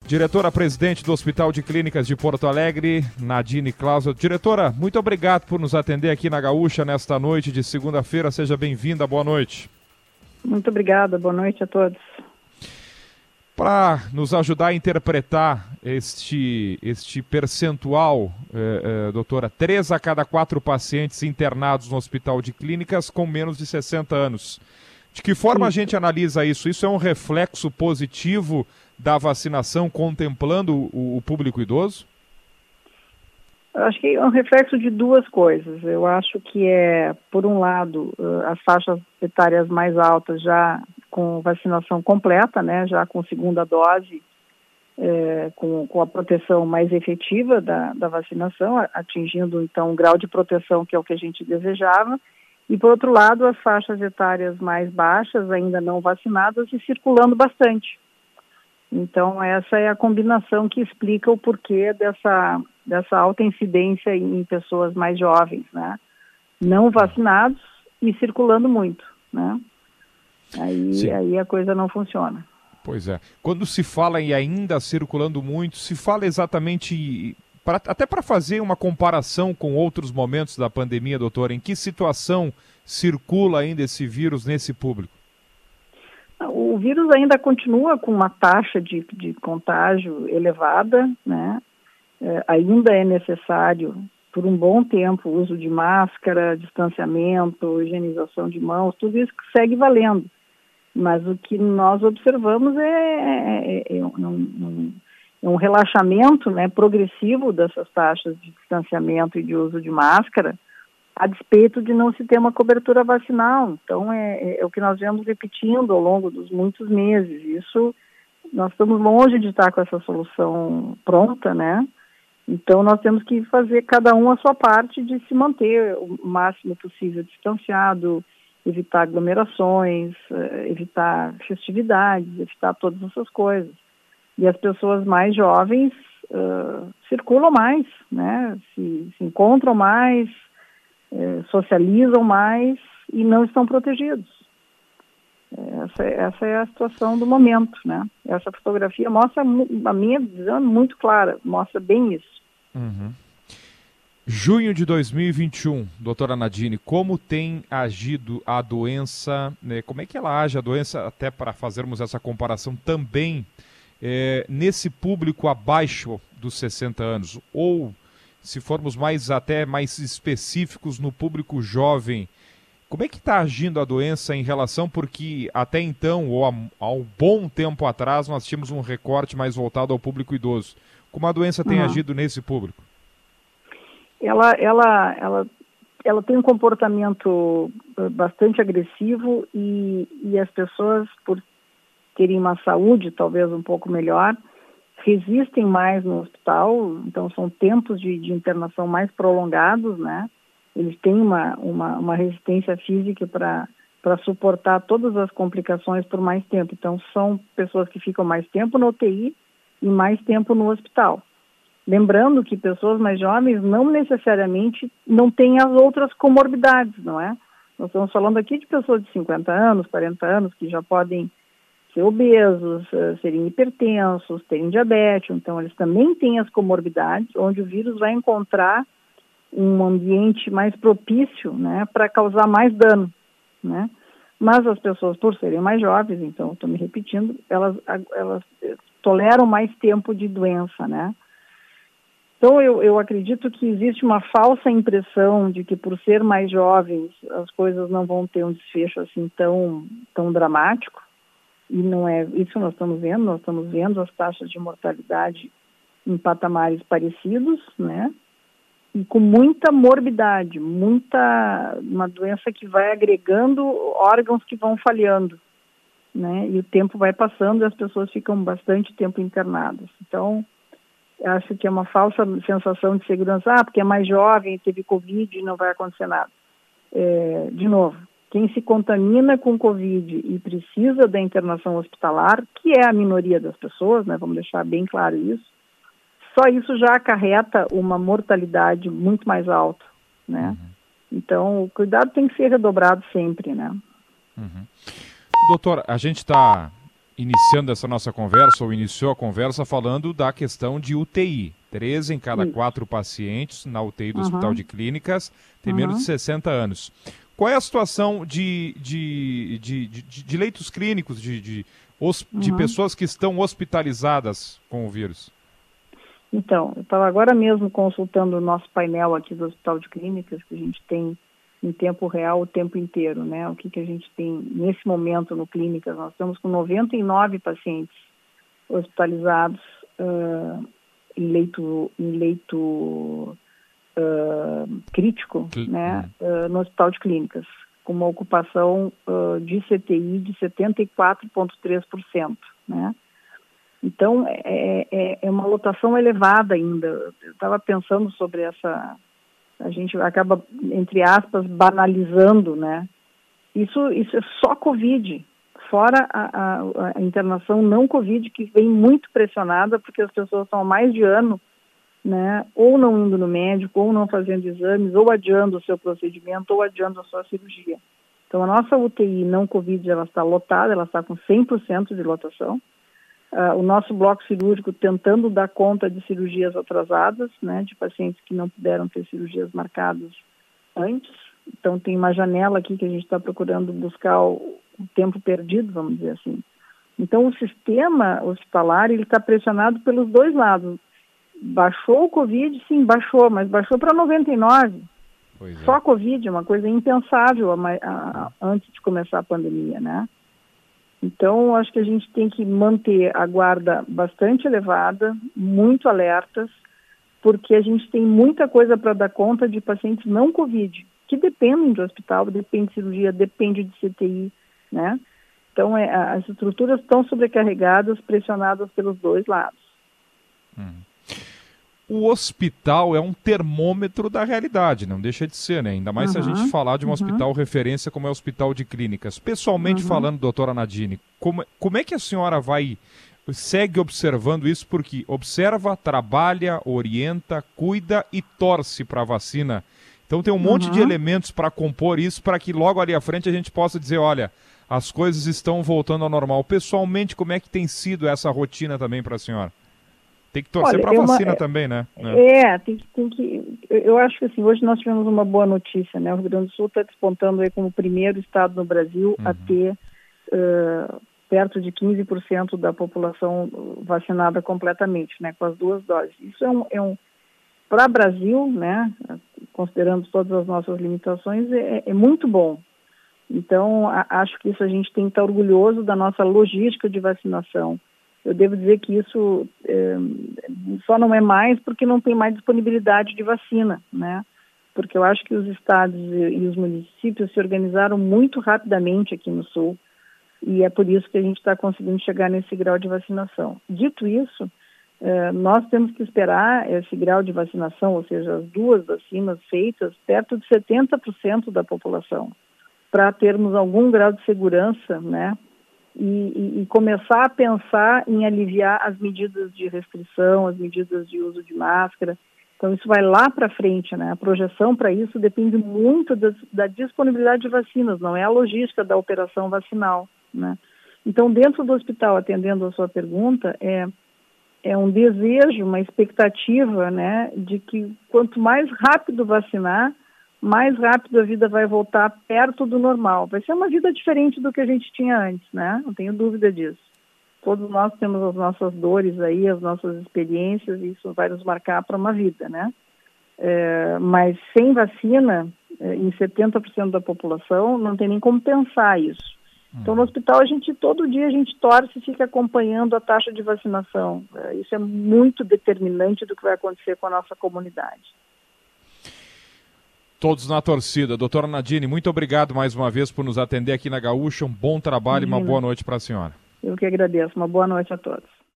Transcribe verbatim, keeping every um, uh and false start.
Diretora-presidente do Hospital de Clínicas de Porto Alegre, Nadine Clauso. Diretora, muito obrigado por nos atender aqui na Gaúcha nesta noite de segunda-feira. Seja bem-vinda, boa noite. Muito obrigada, boa noite a todos. Para nos ajudar a interpretar este, este percentual, eh, eh, doutora, três a cada quatro pacientes internados no Hospital de Clínicas com menos de sessenta anos. De que forma a gente analisa isso? Isso é um reflexo positivo da vacinação contemplando o, o público idoso? Eu acho que é um reflexo de duas coisas. Eu acho que é, por um lado, as faixas etárias mais altas já com vacinação completa, né, já com segunda dose, é, com, com a proteção mais efetiva da, da vacinação, atingindo, então, um grau de proteção que é o que a gente desejava. E, por outro lado, as faixas etárias mais baixas, ainda não vacinadas e circulando bastante. Então, essa é a combinação que explica o porquê dessa, dessa alta incidência em pessoas mais jovens, né? Não vacinados e circulando muito, né? Aí, aí a coisa não funciona. Pois é. Quando se fala em ainda circulando muito, se fala exatamente, pra, até para fazer uma comparação com outros momentos da pandemia, doutor, em que situação circula ainda esse vírus nesse público? O vírus ainda continua com uma taxa de, de contágio elevada, né? É, ainda é necessário, por um bom tempo, o uso de máscara, distanciamento, higienização de mãos, tudo isso segue valendo. Mas o que nós observamos é, é, é, um, é um relaxamento, né, progressivo dessas taxas de distanciamento e de uso de máscara, a despeito de não se ter uma cobertura vacinal. Então, é, é o que nós vemos repetindo ao longo dos muitos meses. Isso, nós estamos longe de estar com essa solução pronta, né? Então, nós temos que fazer cada um a sua parte de se manter o máximo possível distanciado, evitar aglomerações, evitar festividades, evitar todas essas coisas. E as pessoas mais jovens uh, circulam mais, né? Se, se encontram mais, eh, socializam mais e não estão protegidos. Essa, essa é a situação do momento, né? Essa fotografia mostra, a minha visão é muito clara, mostra bem isso. Uhum. Junho de dois mil e vinte e um, doutora Nadine, como tem agido a doença, né, como é que ela age a doença, até para fazermos essa comparação também, é, nesse público abaixo dos sessenta anos, ou se formos mais até mais específicos no público jovem, como é que está agindo a doença em relação, porque até então, ou há, há um bom tempo atrás, nós tínhamos um recorte mais voltado ao público idoso. Como a doença tem uhum. agido nesse público? Ela, ela, ela, ela tem um comportamento bastante agressivo e, e as pessoas, por terem uma saúde talvez um pouco melhor, resistem mais no hospital, então são tempos de, de internação mais prolongados, né? Eles têm uma, uma, uma resistência física para para suportar todas as complicações por mais tempo. Então são pessoas que ficam mais tempo no U T I e mais tempo no hospital. Lembrando que pessoas mais jovens não necessariamente não têm as outras comorbidades, não é? Nós estamos falando aqui de pessoas de cinquenta anos, quarenta anos, que já podem ser obesos, serem hipertensos, terem diabetes, então eles também têm as comorbidades, onde o vírus vai encontrar um ambiente mais propício, né, para causar mais dano, né? Mas as pessoas, por serem mais jovens, então, estou me repetindo, elas, elas toleram mais tempo de doença, né? Então, eu, eu acredito que existe uma falsa impressão de que, por ser mais jovens, as coisas não vão ter um desfecho assim tão, tão dramático, e não é isso que nós estamos vendo, nós estamos vendo as taxas de mortalidade em patamares parecidos, né? E com muita morbidade, muita, uma doença que vai agregando órgãos que vão falhando, né? E o tempo vai passando e as pessoas ficam bastante tempo internadas. Então, acho que é uma falsa sensação de segurança, ah, porque é mais jovem, teve Covid e não vai acontecer nada. É, de novo, quem se contamina com Covid e precisa da internação hospitalar, que é a minoria das pessoas, né? Vamos deixar bem claro isso, só isso já acarreta uma mortalidade muito mais alta, né? Uhum. Então, o cuidado tem que ser redobrado sempre, né? Uhum. Doutora, a gente está iniciando essa nossa conversa, ou iniciou a conversa falando da questão de U T I. Três em cada Isso. quatro pacientes na U T I do uhum. Hospital de Clínicas tem uhum. menos de sessenta anos. Qual é a situação de, de, de, de, de leitos clínicos, de, de, de uhum. pessoas que estão hospitalizadas com o vírus? Então, eu estava agora mesmo consultando o nosso painel aqui do Hospital de Clínicas, que a gente tem em tempo real o tempo inteiro, né? O que, que a gente tem nesse momento no Clínicas? Nós estamos com noventa e nove pacientes hospitalizados uh, em leito, em leito uh, crítico, que... né? Uh, no Hospital de Clínicas, com uma ocupação uh, de C T I de setenta e quatro vírgula três por cento, né? Então, é, é, é uma lotação elevada ainda. Eu estava pensando sobre essa... A gente acaba, entre aspas, banalizando, né? Isso, isso é só Covid, fora a, a, a internação não Covid, que vem muito pressionada, porque as pessoas estão há mais de ano, né? Ou não indo no médico, ou não fazendo exames, ou adiando o seu procedimento, ou adiando a sua cirurgia. Então, a nossa U T I não Covid, ela está lotada, ela está com cem por cento de lotação. Uh, o nosso bloco cirúrgico tentando dar conta de cirurgias atrasadas, né, de pacientes que não puderam ter cirurgias marcadas antes. Então, tem uma janela aqui que a gente está procurando buscar o, o tempo perdido, vamos dizer assim. Então, o sistema hospitalar, ele está pressionado pelos dois lados. Baixou o Covid? Sim, baixou, mas baixou para noventa e nove. Pois é. Só a Covid, é uma coisa impensável a, a, a, antes de começar a pandemia, né? Então, acho que a gente tem que manter a guarda bastante elevada, muito alertas, porque a gente tem muita coisa para dar conta de pacientes não Covid, que dependem do hospital, dependem de cirurgia, dependem de C T I, né? Então, é, as estruturas estão sobrecarregadas, pressionadas pelos dois lados. Hum. O hospital é um termômetro da realidade, não deixa de ser, né? Ainda mais uhum, se a gente falar de um uhum. hospital referência como é o Hospital de Clínicas. Pessoalmente uhum. falando, doutora Nadine, como, como é que a senhora vai, segue observando isso? Porque observa, trabalha, orienta, cuida e torce para a vacina. Então tem um monte uhum. de elementos para compor isso, para que logo ali à frente a gente possa dizer, olha, as coisas estão voltando ao normal. Pessoalmente, como é que tem sido essa rotina também para a senhora? Tem que torcer para a vacina uma, também, né? É, tem que, tem que... Eu acho que assim, hoje nós tivemos uma boa notícia, né? O Rio Grande do Sul está despontando aí como o primeiro estado no Brasil uhum. a ter uh, perto de quinze por cento da população vacinada completamente, né? Com as duas doses. Isso é um... É um para o Brasil, né? Considerando todas as nossas limitações, é, é muito bom. Então, a, acho que isso a gente tem que estar orgulhoso da nossa logística de vacinação. Eu devo dizer que isso é, só não é mais porque não tem mais disponibilidade de vacina, né? Porque eu acho que os estados e, e os municípios se organizaram muito rapidamente aqui no Sul e é por isso que a gente está conseguindo chegar nesse grau de vacinação. Dito isso, é, nós temos que esperar esse grau de vacinação, ou seja, as duas vacinas feitas, perto de setenta por cento da população, para termos algum grau de segurança, né? E, e, e começar a pensar em aliviar as medidas de restrição, as medidas de uso de máscara. Então, isso vai lá para frente, né? A projeção para isso depende muito das, da disponibilidade de vacinas, não é a logística da operação vacinal, né? Então, dentro do hospital, atendendo a sua pergunta, é, é um desejo, uma expectativa, né, de que quanto mais rápido vacinar, mais rápido a vida vai voltar perto do normal. Vai ser uma vida diferente do que a gente tinha antes, né? Não tenho dúvida disso. Todos nós temos as nossas dores aí, as nossas experiências, e isso vai nos marcar para uma vida, né? É, mas sem vacina, é, em setenta por cento da população, não tem nem como pensar isso. Então, no hospital, a gente, todo dia a gente torce e fica acompanhando a taxa de vacinação. É, isso é muito determinante do que vai acontecer com a nossa comunidade. Todos na torcida. Doutora Nadine, muito obrigado mais uma vez por nos atender aqui na Gaúcha. Um bom trabalho Imagina. E uma boa noite para a senhora. Eu que agradeço. Uma boa noite a todos.